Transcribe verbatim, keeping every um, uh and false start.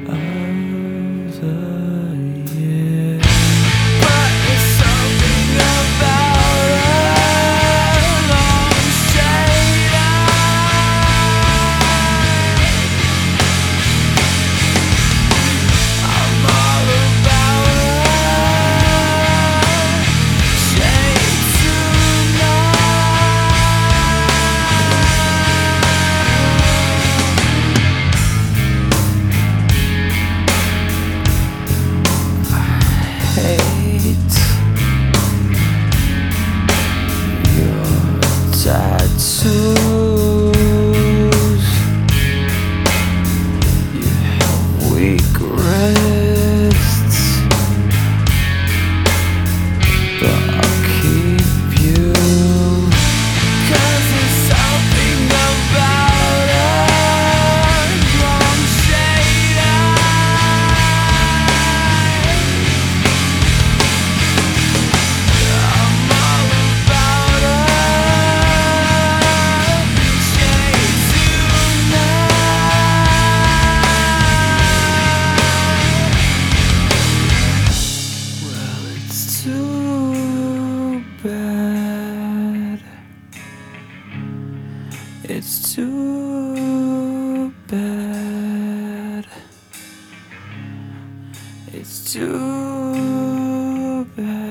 of the year. But there's something about a long straight eye. I'm all about a shade tonight. Hate your tattoos. You have weak wrists, but I'll keep you. 'Cause there's something about a long shade eye. I'm all about a shade tonight. Well, it's too bad. It's too bad. It's too bad.